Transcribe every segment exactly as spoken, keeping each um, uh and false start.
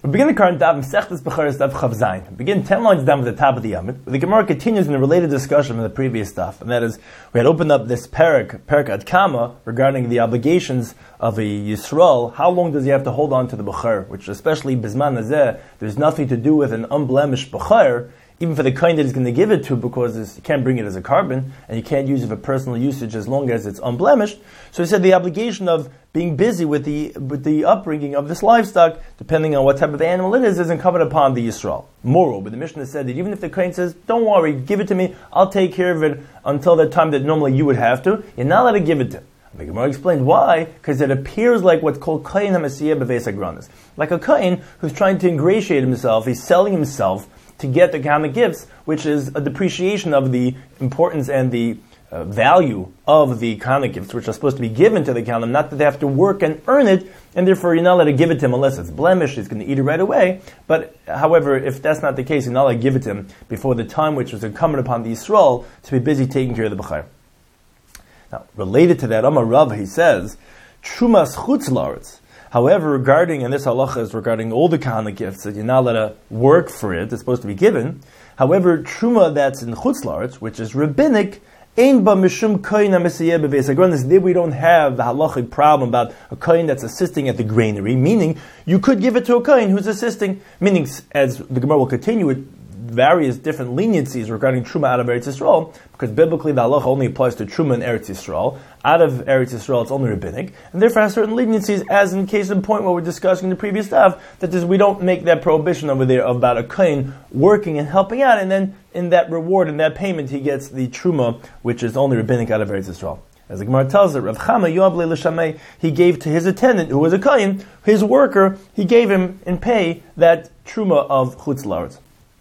We begin the current daf Mesechtes Bechoros daf Chav Zayin. We begin ten lines down at the top of the Yamid. The Gemara continues in a related discussion from the previous daf, and that is, we had opened up this parak, parak ad Kama, regarding the obligations of a Yisrael. How long does he have to hold on to the Bechor? Which, especially Bizman Hazeh, there's nothing to do with an unblemished Bechor, even for the kind that he's going to give it to, because you can't bring it as a carbon, and you can't use it for personal usage as long as it's unblemished. So he said the obligation of being busy with the with the upbringing of this livestock, depending on what type of animal it is, is incumbent upon the Yisrael. Moreover, the Mishnah said that even if the Kohen says, don't worry, give it to me, I'll take care of it until the time that normally you would have to, you're not allowed to give it to him. The Gemara explained why, because it appears like what's called Kohen HaMasiyah B'Veis HaGranos. Like a Kohen who's trying to ingratiate himself, he's selling himself to get the Kahana gifts, which is a depreciation of the importance and the uh, value of the Kahana gifts, which are supposed to be given to the Kahana, not that they have to work and earn it, and therefore you're not allowed to give it to him unless it's blemished, he's going to eat it right away. But, however, if that's not the case, you're not allowed to give it to him before the time which was incumbent upon the Yisrael to be busy taking care of the Bechor. Now, related to that, Amar Rav, he says, Trumas Chutz La'aretz. However, regarding, and this halacha is regarding all the Kahana gifts, that you're not allowed to work for it, it's supposed to be given. However, Truma that's in Chutz La'aretz, which is rabbinic, Ein ba mishum kohen ha-mesiyeh b'veis hagranos. There we don't have the halachic problem about a kohen that's assisting at the granary, meaning you could give it to a kohen who's assisting, meaning, as the Gemara will continue with various different leniencies regarding Truma out of Eretz Yisrael, because biblically the halacha only applies to Truma in Eretz Yisrael. Out of Eretz Yisrael it's only rabbinic, and therefore has certain leniencies, as in case in point what we're discussing in the previous stuff, that is, we don't make that prohibition over there about a kohen working and helping out, and then in that reward, in that payment, he gets the Truma, which is only rabbinic out of Eretz Yisrael. As the Gemara tells it, Rav Chama Yoav le L'Shamei, he gave to his attendant, who was a kohen, his worker, he gave him in pay that Truma of Chutz La'aretz.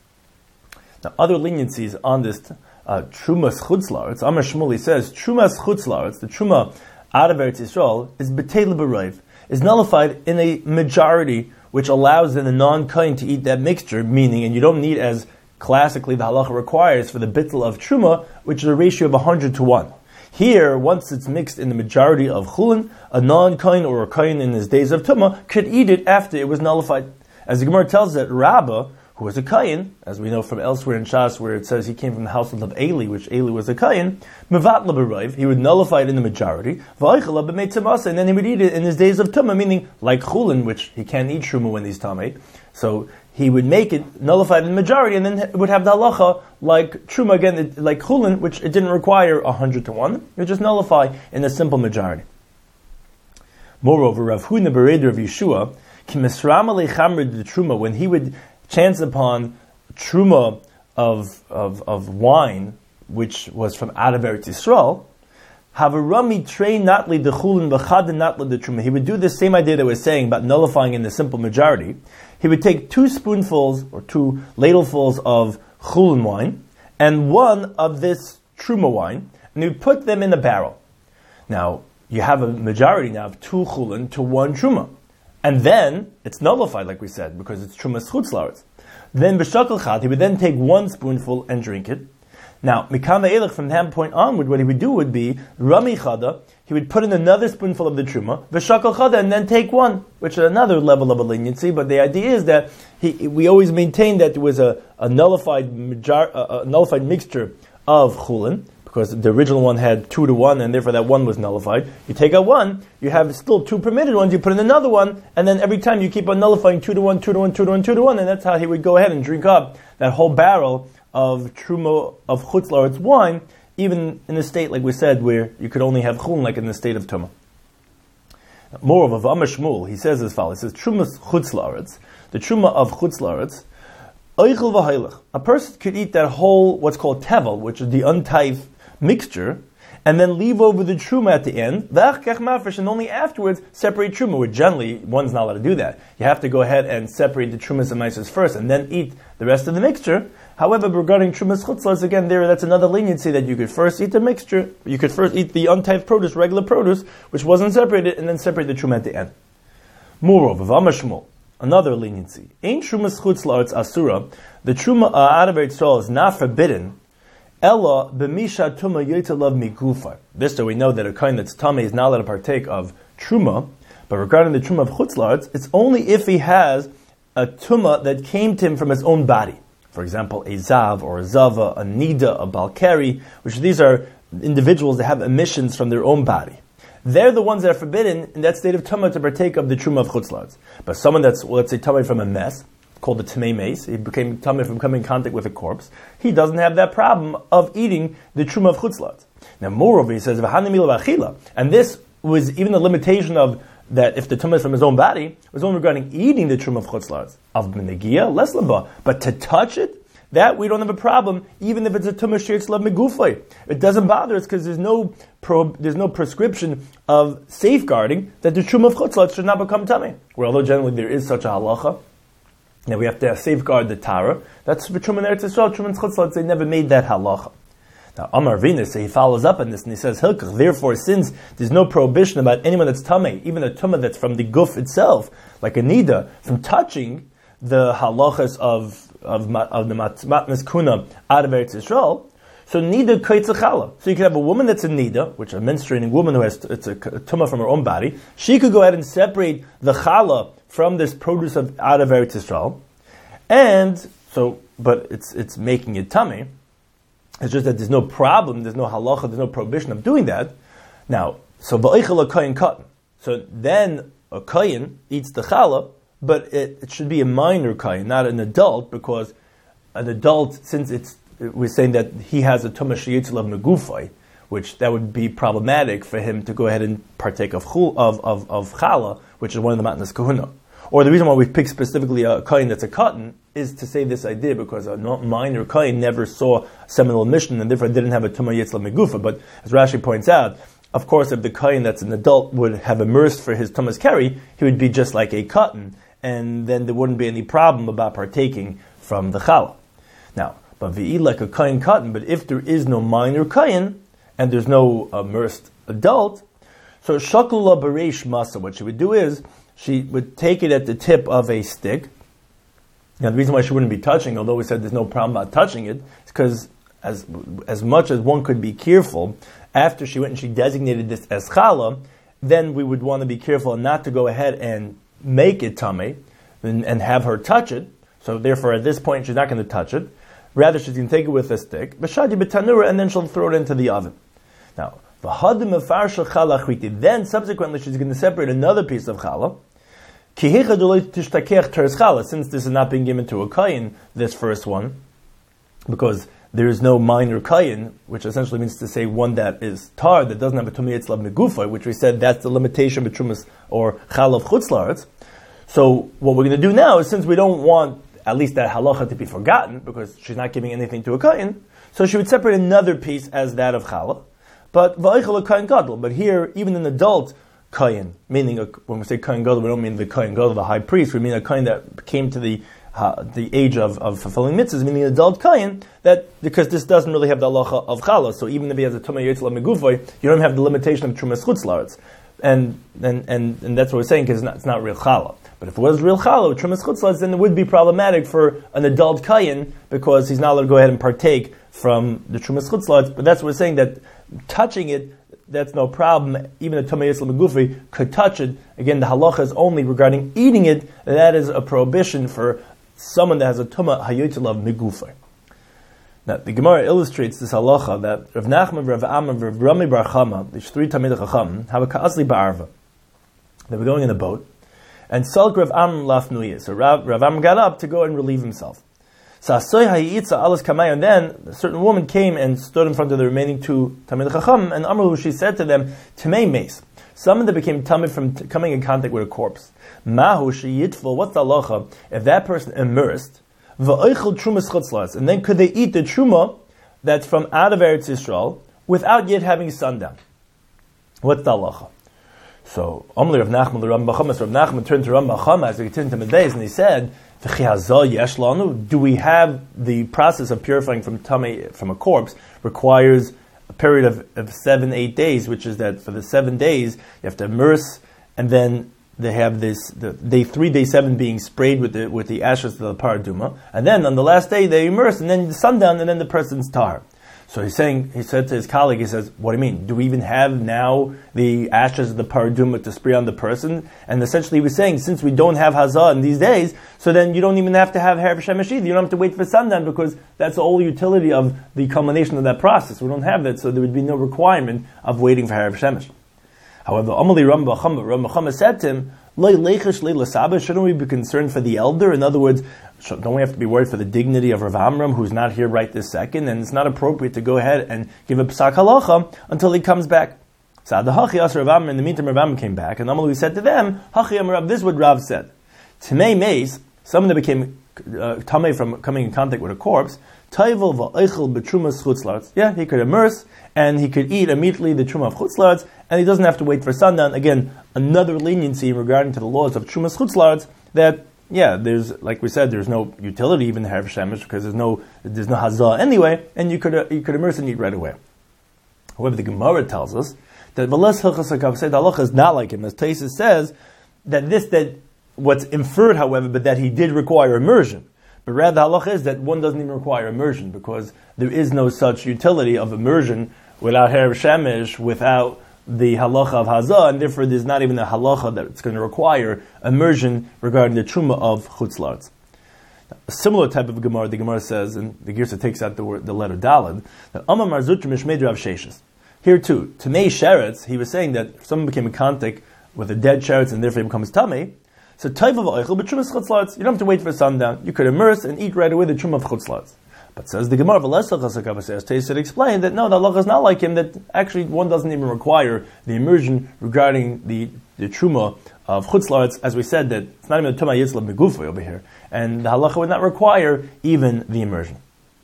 Now, other leniencies on this uh, Trumas Chutz La'aretz, Amar Shmuel says, Trumas Chutz La'aretz, the Truma out of Eretz Yisrael, is B'tei B'Raiv, is nullified in a majority, which allows then the non-kohen to eat that mixture, meaning, and you don't need, as classically the halacha requires, for the bittul of Truma, which is a ratio of one hundred to one. Here, once it's mixed in the majority of Chulin, a non-kohen or a kohen in his days of Tumah could eat it after it was nullified. As the Gemara tells that Rabbah, who was a kohen, as we know from elsewhere in Shas, where it says he came from the household of Eli, which Eli was a kohen, mevat l'berayv, he would nullify it in the majority, v'oichela b'meit tzimasa, and then he would eat it in his days of Tumah, meaning like Chulin, which he can't eat Truma when he's Tamei. So he would make it nullified in the majority, and then it would have the halacha like Truma, again, it, like Chulin, which it didn't require a hundred to one, it would just nullify in a simple majority. Moreover, Rav Huna Bereder of Yeshua, ki misram alei chamrid the Truma, when he would chance upon Truma of, of, of wine, which was from out of Eretz Yisrael, Havarami trei natli de chulin b'chad natli de Truma. He would do the same idea that we're saying about nullifying in the simple majority. He would take two spoonfuls or two ladlefuls of chulin wine and one of this Truma wine, and he would put them in a barrel. Now, you have a majority now of two chulin to one Truma. And then, it's nullified, like we said, because it's Trumas Chutz La'aretz. Then, b'shakal chad, he would then take one spoonful and drink it. Now, mikama elech, from that point onward, what he would do would be, rami chada, he would put in another spoonful of the truma, v'shakal chada, and then take one, which is another level of a leniency, but the idea is that he, we always maintained that there was a, a nullified major, a, a nullified mixture of chulin, because the original one had two to one, and therefore that one was nullified. You take out one, you have still two permitted ones, you put in another one, and then every time you keep on nullifying two to one, two to one, two to one, two to one, and that's how he would go ahead and drink up that whole barrel of Truma of Chutz La'aretz wine, even in a state, like we said, where you could only have Chulin, like in the state of Tumah. Moreover, Amar Shmuel, he says as follows, he says, Truma Chutz La'aretz, the Truma of Chutz La'aretz, Oichel v'hailech, a person could eat that whole, what's called tevel, which is the untithed mixture, and then leave over the truma at the end, and only afterwards separate truma, where generally one's not allowed to do that. You have to go ahead and separate the trumas and maasros first, and then eat the rest of the mixture. However, regarding trumas chutz la'aretz, again, there that's another leniency that you could first eat the mixture, you could first eat the untithed produce, regular produce, which wasn't separated, and then separate the truma at the end. Moreover, V'amar Shmuel, another leniency. Ain't trumas chutz la'aretz asura, the truma out of Eretz Yisrael is not forbidden, Ella b'misha tuma yotelav migufa. This, so we know that a kohen that's tummy is not allowed to partake of truma. But regarding the truma of chutz la'aretz, it's only if he has a tumah that came to him from his own body. For example, a zav or a zava, a nida, a balkari, which these are individuals that have emissions from their own body. They're the ones that are forbidden in that state of tumah to partake of the truma of chutzlards. But someone that's, well, let's say, tumah from a mess, called the tamei meis, he became tumah from coming in contact with a corpse, he doesn't have that problem of eating the truma of chutzlards. Now, moreover, he says, and this was even the limitation of that if the tumah is from his own body, was only regarding eating the truma of chutzlards. Of benegia, less lava. But to touch it, that we don't have a problem, even if it's a tumah sheitz lav megufay. It doesn't bother us because there's no pro, there's no prescription of safeguarding that the truma of chutzlards should not become tummy. Where although generally there is such a halacha, that we have to safeguard the tara, that's for truma in Eretz Yisrael, truma in chutzlards, they never made that halacha. Now, Amar Vina, so he follows up on this and he says, Hilkach, therefore, since there's no prohibition about anyone that's tamei, even a tumah that's from the guf itself, like a nida, from touching the halachas of of, of the matnas kuna out of Eretz Yisrael, so nida kaitzachala. So you could have a woman that's a nida, which is a menstruating woman who has it's a, a tumah from her own body. She could go ahead and separate the chala from this produce of out of Eretz Yisrael, and so, but it's it's making it tamei. It's just that there's no problem, there's no halacha, there's no prohibition of doing that. Now, so va'eichel a kohen cotton. So then a kohen eats the challah, but it, it should be a minor kohen, not an adult, because an adult, since it's we're saying that he has a tumah sheyitzul of megufay, which that would be problematic for him to go ahead and partake of chul, of of, of challah, which is one of the matnas kahuna. Or the reason why we pick specifically a kohen that's a cotton is to say this idea because a minor kohen never saw seminal mission and therefore didn't have a tumah yitzla megufa. But as Rashi points out, of course, if the kohen that's an adult would have immersed for his tumas keri, he would be just like a cotton, and then there wouldn't be any problem about partaking from the challah. Now, but v'ii like a kohen cotton, but if there is no minor kohen and there's no immersed adult, so shakula bereish masa, what she would do is she would take it at the tip of a stick. Now, the reason why she wouldn't be touching, although we said there's no problem about touching it, is because as as much as one could be careful, after she went and she designated this as challah, then we would want to be careful not to go ahead and make it tamei and, and have her touch it. So therefore, at this point, she's not going to touch it. Rather, she's going to take it with a stick, b'shadi b'tanura, and then she'll throw it into the oven. Now, then subsequently she's going to separate another piece of challah. Since this is not being given to a kohen, this first one, because there is no minor kohen, which essentially means to say one that is tar, that doesn't have a tumah yitzlav megufa, which we said that's the limitation of trumas or chalav chutzlards. So what we're going to do now is, since we don't want at least that halacha to be forgotten, because she's not giving anything to a kohen, so she would separate another piece as that of challah. But va'eichel a kohen gadol. But here, even an adult kohen, meaning a, when we say kohen gadol, we don't mean the kohen gadol, the high priest. We mean a kohen that came to the uh, the age of, of fulfilling mitzvahs, meaning an adult kohen. That because this doesn't really have the halacha of challah. So even if he has a tumah yitzla megufoy, you don't have the limitation of trumas chutzlards, and and and and that's what we're saying because it's not, it's not real challah. But if it was real challah, trumas chutzlards, then it would be problematic for an adult kohen because he's not allowed to go ahead and partake from the trumas chutzlards. But that's what we're saying, that touching it, that's no problem. Even a tumah yitzla megufi could touch it. Again, the halacha is only regarding eating it. And that is a prohibition for someone that has a tumah hayotzelav megufi. Now, the Gemara illustrates this halacha that Rav Nachman, Rav Amma, Rav Rami Bar Chama, these three Talmidei Chacham, have a ka'asli ba'arva. They were going in a boat, and Salk Rav Am lafnuya. So Rav, Rav Am got up to go and relieve himself. So and then a certain woman came and stood in front of the remaining two Talmidei Chacham, and Amru, she said to them, Tamei meis, someone that became tamid from t- coming in contact with a corpse. Mahu sheyitful, what's the halacha if that person immersed, va'oichel trumas chutzlas, and then could they eat the truma that's from out of Eretz Yisrael without yet having sundown? What's the halacha? So Amli Rav Nachman, the Rav Nachman, Rav Nachman turned to Rav Nachman as he turned to Medeis, and he said, do we have the process of purifying from tummy from a corpse requires a period of, of seven, eight days, which is that for the seven days you have to immerse, and then they have this the day three, day seven being sprayed with the with the ashes of the paraduma, and then on the last day they immerse, and then the sundown, and then the person's tar. So he's saying, he said to his colleague, he says, what do you mean? Do we even have now the ashes of the paraduma to spray on the person? And essentially he was saying, since we don't have hazah in these days, so then you don't even have to have Harav Shemesh either. You don't have to wait for sundown because that's the whole utility of the culmination of that process. We don't have that, so there would be no requirement of waiting for Harav Shemesh. However, Amali Rambam Chama said to him, shouldn't we be concerned for the elder? In other words, don't we have to be worried for the dignity of Rav Amram, who's not here right this second, and it's not appropriate to go ahead and give a psak halacha until he comes back. So the Hachi As Rav Amram, in the meantime Rav Amram came back, and Amalui said to them, Hachi Am Rav, this is what Rav said. Tamei Meis, someone that became uh, tamei from coming in contact with a corpse, Taivel va'eichel b'trumas chutzlarts. Yeah, he could immerse, and he could eat immediately the truma of chutzlarts, and he doesn't have to wait for sundown. Again, another leniency regarding to the laws of trumas chutzlarts, that yeah, there's, like we said, there's no utility even in Harav Shemesh because there's no there's no hazah anyway, and you could uh, you could immerse and eat right away. However, the Gemara tells us that Veles Hilchos HaKavsei halacha is not like him, as Taisus says that this that what's inferred, however, but that he did require immersion. But rather, the halacha is that one doesn't even require immersion because there is no such utility of immersion without Harav Shemesh, without the halacha of hazah, and therefore there's not even a halacha that's going to require immersion regarding the truma of chutzlarts. A similar type of Gemara, the Gemara says, and the Girsa takes out the word, the letter Dalad, that Amma Marzut Mishmei Rav Sheshes. Here too, Tamei Sheretz, he was saying that if someone became in contact with a dead Sheretz and therefore he becomes Tamei, so Taivav Eichel b'trumas chutzlarts, you don't have to wait for sundown. You could immerse and eat right away the truma of chutzlarts. But says the Gemara, Taisad explained that no, the halacha is not like him, that actually one doesn't even require the immersion regarding the, the truma of chutzlarts, as we said, that it's not even a tumah yitzla megufay over here, and the halacha would not require even the immersion.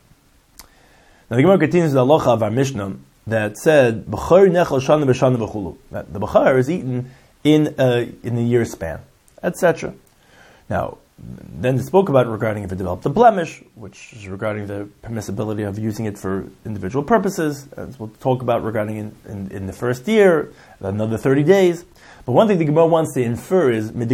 Now the Gemara continues the halacha of our Mishnah that said, B'char nechel shana b'shana v'chulu, that the b'char is eaten in a, in a year span, et cetera. Now, then it spoke about regarding if it developed a blemish, which is regarding the permissibility of using it for individual purposes, as we'll talk about regarding in, in, in the first year, another thirty days. But one thing the Gemara wants to infer is from the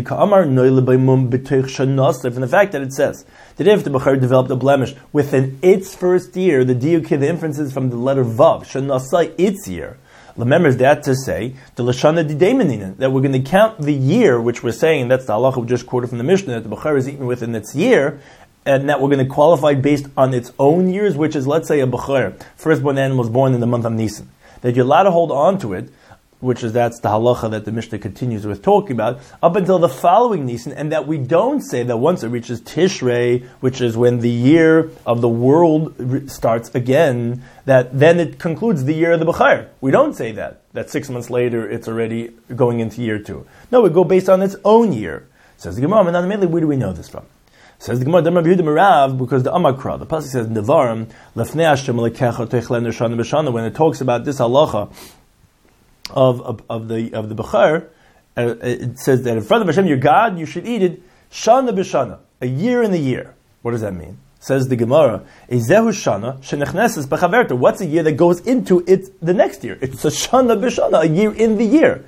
fact that it says that if the Bechar developed a blemish within its first year, the diuk, the inference is from the letter Vav, Shanasai, its year. Remember that to say the lashana dideimeninen, that we're going to count the year, which we're saying that's the halacha we just quoted from the Mishnah, that the bechar is eaten within its year, and that we're going to qualify based on its own years, which is, let's say, a bechar, firstborn animal was born in the month of Nisan, that you're allowed to hold on to it, which is that's the halacha that the Mishnah continues with talking about, up until the following Nisan, and that we don't say that once it reaches Tishrei, which is when the year of the world starts again, that then it concludes the year of the Bechar. We don't say that, that six months later it's already going into year two. No, we go based on its own year. Says the Gemara, and immediately where do we know this from? Says the Gemara, because the Amakra, the pasuk says, Nevarim, Lefnei Hashem lekecha techlen shana b'shana, when it talks about this halacha, Of, of of the of the bechar, uh, it says that in front of Hashem, your God, you should eat it shana b'shana, a year in the year. What does that mean? Says the Gemara, Ezehu shana shenechneses b'chaverta. What's a year that goes into it the next year? It's a shana b'shana, a year in the year.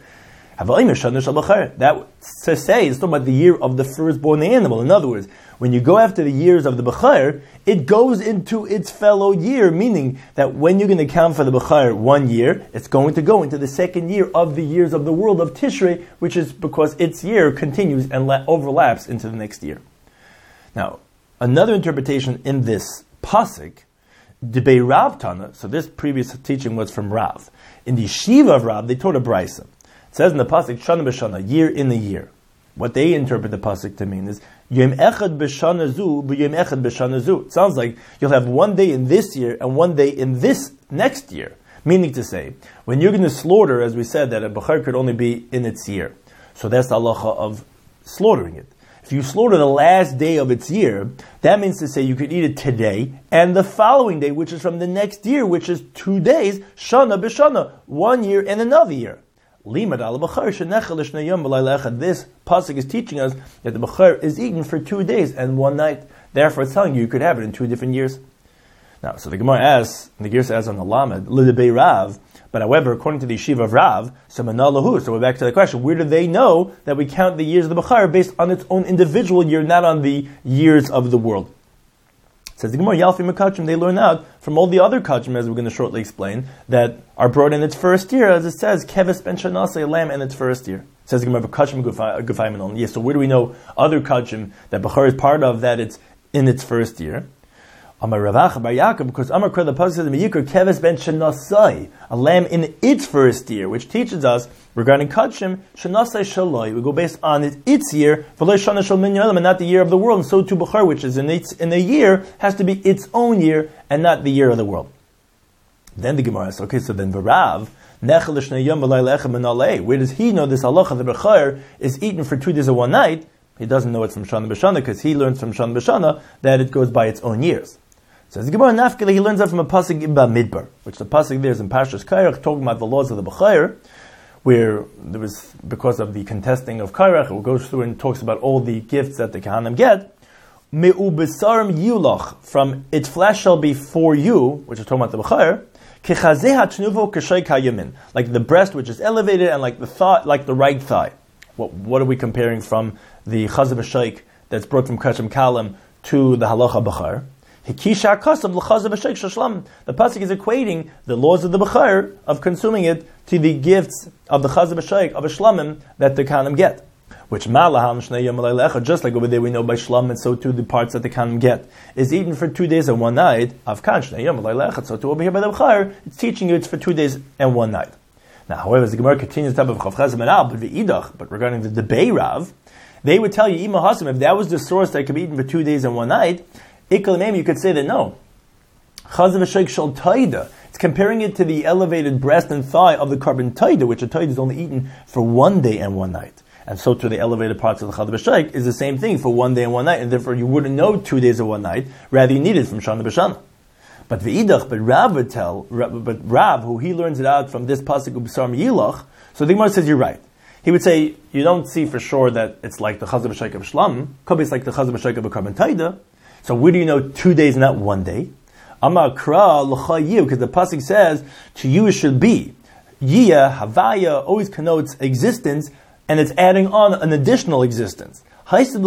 That to say is talking about the year of the firstborn animal. In other words, when you go after the years of the bechar, it goes into its fellow year, meaning that when you're going to count for the bechar one year, it's going to go into the second year of the years of the world of Tishrei, which is because its year continues and la- overlaps into the next year. Now, another interpretation in this pasuk, Debei Rav Tana, so this previous teaching was from Rav. In the yeshiva of Rav, they taught a brisa. It says in the pasuk, Shana b'shana, year in the year. What they interpret the pasuk to mean is Yom Echad b'shana zu, b'Yom Echad b'shana zu. It sounds like you'll have one day in this year and one day in this next year. Meaning to say, when you're going to slaughter, as we said, that a bechar could only be in its year. So that's the halacha of slaughtering it. If you slaughter the last day of its year, that means to say you could eat it today and the following day, which is from the next year, which is two days, shana b'shana, one year and another year. This pasuk is teaching us that the bechar is eaten for two days and one night. Therefore, it's telling you you could have it in two different years. Now, so the Gemara asks, and the Gemara says on the Lamed, L'debei Rav, but however, according to the yeshiva of Rav, so Manalahu, so we're back to the question, where do they know that we count the years of the bechar based on its own individual year, not on the years of the world? Says the Gemara, Yalfi Mekachim, they learn out from all the other Kachim, as we're going to shortly explain, that are brought in its first year, as it says, Keves ben Shanaseh, a lamb in its first year. It says the Gemara, Kachim Gufay Menon. Yes, so where do we know other Kachim that Bechor is part of, that it's in its first year? Amar Ravacha Bar Yaakov, because Amar Kra, the Pasuk says, Meyikr Keves ben Shanasai, a lamb in its first year, which teaches us regarding Kachim, Shanasai Shaloi, we go based on it, its year, V'lo Shana Shal Min Yolam, and not the year of the world, and so too Bechor, which is in its in a year, has to be its own year, and not the year of the world. Then the Gemara says, okay, so then V'rav, Nechel Shnei Yom V'lai Lechem Menalei, where does he know this halacha, the Bechor is eaten for two days and one night? He doesn't know it's from Shana B'Shana, because he learns from Shana B'Shana that it goes by its own years. So the Gemara Nafkele, he learns that from a pasuk in Bamidbar, which the pasuk there is in Parshas Kairach, talking about the laws of the Bechor, where there was, because of the contesting of Kairach, it goes through and talks about all the gifts that the Kahanim get. Me'u besarim yulach, from its flesh shall be for you, which is talking about the Bechor, kechazeh hatnuvo k'shay kayamin, like the breast which is elevated and like the thigh, like the right thigh. What, what are we comparing from the chazah b'shaik that's brought from Kachem Kalim to the halacha Bechor? The pasuk is equating the laws of the Bechor of consuming it to the gifts of the chazah b'shaik of a shlamim that the Kahanim get. Which just like over there we know by shlam, and so too the parts that the Kahanim get is eaten for two days and one night. So too over here by the Bechor, it's teaching you it's for two days and one night. Now, however, as the Gemara continues the type of Chav Chazim and Al, but v'idach, but regarding the Debei Rav, they would tell you, Ima Hasim, if that was the source that could be eaten for two days and one night, you could say that no. It's comparing it to the elevated breast and thigh of the carbon taida, which a taida is only eaten for one day and one night. And so to the elevated parts of the chad b'shaik is the same thing for one day and one night, and therefore you wouldn't know two days and one night, rather you need it from Shana B'Shana. But v'idach, but Rav would tell, but Rav, who he learns it out from this pasuk of B'Sar Yilach, so the Gemara says you're right. He would say, you don't see for sure that it's like the chad b'shaik of Shlam, could be it's like the chad b'shaik of a carbon taida. So where do you know two days, not one day? Amar Kra l'chayiv, because the pasuk says to you it should be. Yiyah, Havaya always connotes existence, and it's adding on an additional existence. But the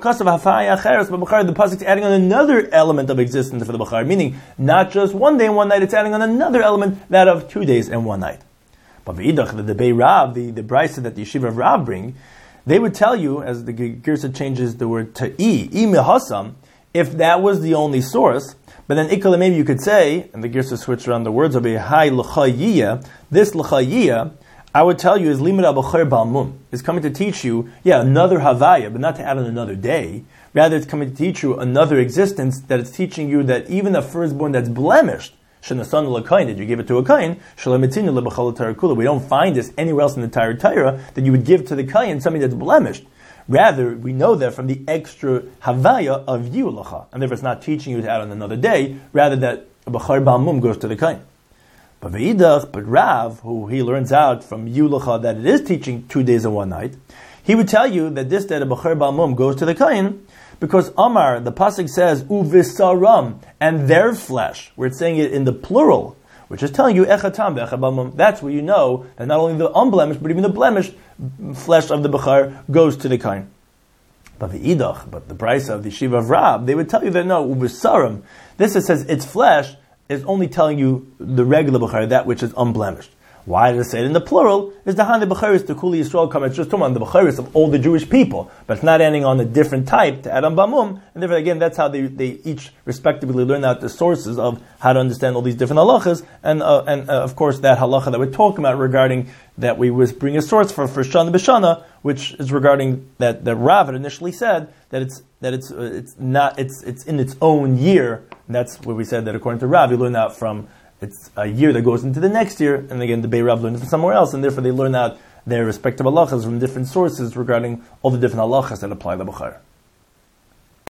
pasuk is adding on another element of existence for the Bechor, meaning not just one day and one night, it's adding on another element, that of two days and one night. But v'idach, the Debei Rav, the, the brisa that the Yeshiva of Rav bring, they would tell you, as the Girsa changes the word to i, i mehasam, if that was the only source, but then ikala maybe you could say, and the Girsa switched around the words of a hai l'chayiyah, this l'chayiyah, I would tell you is limud al-bechor balmum, is coming to teach you, yeah, another havaya, but not to add on another day. Rather, it's coming to teach you another existence, that it's teaching you that even a firstborn that's blemished, shenasan l'kain, that you give it to a kain, shalamitzinu lebechal tarakula. We don't find this anywhere else in the entire Torah that you would give to the kain something that's blemished. Rather, we know that from the extra havaya of yulacha, and therefore it's not teaching you to add on another day, rather that a bechor balmum goes to the kain. But v'idach, but Rav, who he learns out from yulacha that it is teaching two days and one night, he would tell you that this that a bechor balmum goes to the kain, because Amar, the pasuk says, uvisaram, and their flesh, we're saying it in the plural, which is telling you, echatam ve'echad balmum, that's where you know that not only the unblemished, but even the blemished flesh of the bechor goes to the kain. But the idach, but the brisa of the Yeshiva of Rab, they would tell you that no, uvisaram, this it says its flesh is only telling you the regular bechor, that which is unblemished. Why does it say it in the plural? Is the Hani Becharis to Kuli Yisrael come? It's just talking about the Becharis of all the Jewish people, but it's not adding on a different type to add on Bamum. And therefore, again, that's how they, they each respectively learn out the sources of how to understand all these different halachas. And uh, and uh, of course, that halacha that we're talking about regarding that we was bring a source for for Shana B'Shana, which is regarding that that Rav had initially said that it's that it's uh, it's not it's it's in its own year. And that's where we said that according to Rav, you learn that from. It's a year that goes into the next year, and again, the Bei Rav learns from somewhere else, and therefore they learn out their respective halachas from different sources regarding all the different halachas that apply to the Bechor.